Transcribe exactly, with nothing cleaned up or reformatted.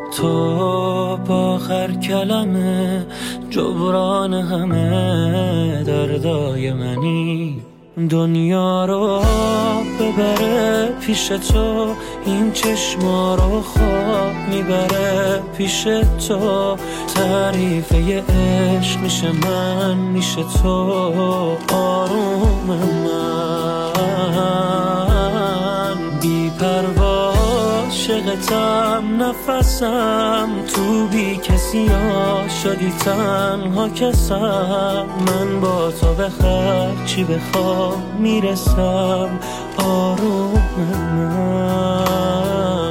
تو با آخر کلمه جبران همه دردای منی. دنیا رو ببره پیش تو، این چشما رو خواب میبره پیش تو. تعریفه ی عشق میشه من، میشه تو آروم من. بی پروا عاشقتم، نفسم تو بی کسی ها شدی تنها کسم. من با تو به هر چی بخوام میرسم آروم من.